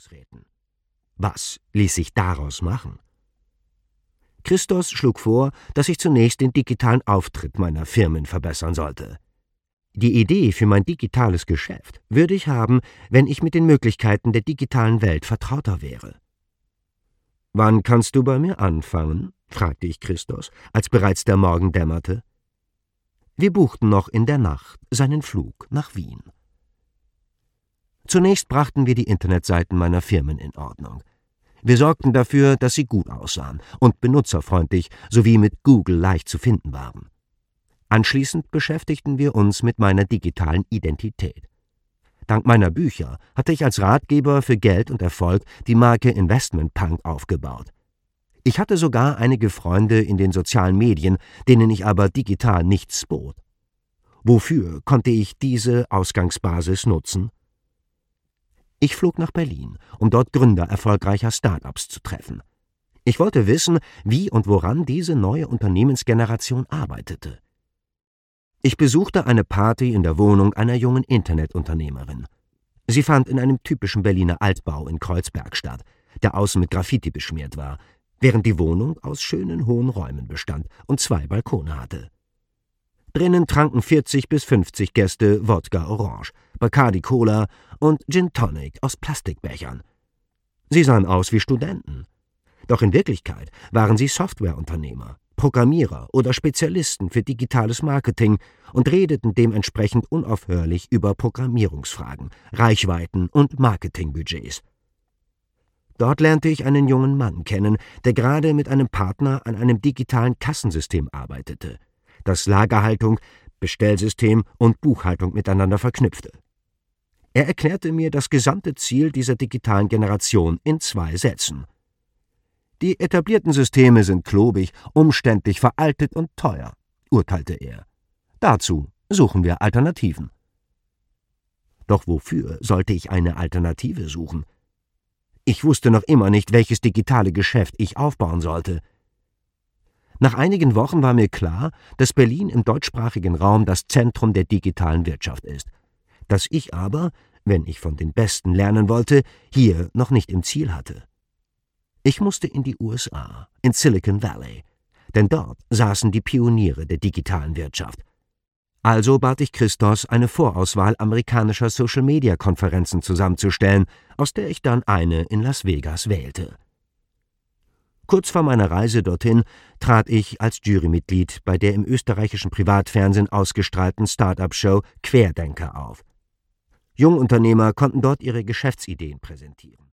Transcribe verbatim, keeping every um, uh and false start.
Verwaltungsräten. Was ließ sich daraus machen? Christos schlug vor, dass ich zunächst den digitalen Auftritt meiner Firmen verbessern sollte. Die Idee für mein digitales Geschäft würde ich haben, wenn ich mit den Möglichkeiten der digitalen Welt vertrauter wäre. »Wann kannst du bei mir anfangen?« fragte ich Christos, als bereits der Morgen dämmerte. Wir buchten noch in der Nacht seinen Flug nach Wien. Zunächst brachten wir die Internetseiten meiner Firmen in Ordnung. Wir sorgten dafür, dass sie gut aussahen und benutzerfreundlich sowie mit Google leicht zu finden waren. Anschließend beschäftigten wir uns mit meiner digitalen Identität. Dank meiner Bücher hatte ich als Ratgeber für Geld und Erfolg die Marke Investment Punk aufgebaut. Ich hatte sogar einige Freunde in den sozialen Medien, denen ich aber digital nichts bot. Wofür konnte ich diese Ausgangsbasis nutzen? Ich flog nach Berlin, um dort Gründer erfolgreicher Start-ups zu treffen. Ich wollte wissen, wie und woran diese neue Unternehmensgeneration arbeitete. Ich besuchte eine Party in der Wohnung einer jungen Internetunternehmerin. Sie fand in einem typischen Berliner Altbau in Kreuzberg statt, der außen mit Graffiti beschmiert war, während die Wohnung aus schönen hohen Räumen bestand und zwei Balkone hatte. Drinnen tranken vierzig bis fünfzig Gäste Wodka Orange, Bacardi Cola und Gin Tonic aus Plastikbechern. Sie sahen aus wie Studenten. Doch in Wirklichkeit waren sie Softwareunternehmer, Programmierer oder Spezialisten für digitales Marketing und redeten dementsprechend unaufhörlich über Programmierungsfragen, Reichweiten und Marketingbudgets. Dort lernte ich einen jungen Mann kennen, der gerade mit einem Partner an einem digitalen Kassensystem arbeitete, das Lagerhaltung, Bestellsystem und Buchhaltung miteinander verknüpfte. Er erklärte mir das gesamte Ziel dieser digitalen Generation in zwei Sätzen. Die etablierten Systeme sind klobig, umständlich, veraltet und teuer, urteilte er. Dazu suchen wir Alternativen. Doch wofür sollte ich eine Alternative suchen? Ich wusste noch immer nicht, welches digitale Geschäft ich aufbauen sollte. Nach einigen Wochen war mir klar, dass Berlin im deutschsprachigen Raum das Zentrum der digitalen Wirtschaft ist, dass ich aber, wenn ich von den Besten lernen wollte, hier noch nicht im Ziel hatte. Ich musste in die U S A, in Silicon Valley, denn dort saßen die Pioniere der digitalen Wirtschaft. Also bat ich Christos, eine Vorauswahl amerikanischer Social-Media-Konferenzen zusammenzustellen, aus der ich dann eine in Las Vegas wählte. Kurz vor meiner Reise dorthin trat ich als Jurymitglied bei der im österreichischen Privatfernsehen ausgestrahlten Start-up-Show Querdenker auf. Jungunternehmer konnten dort ihre Geschäftsideen präsentieren.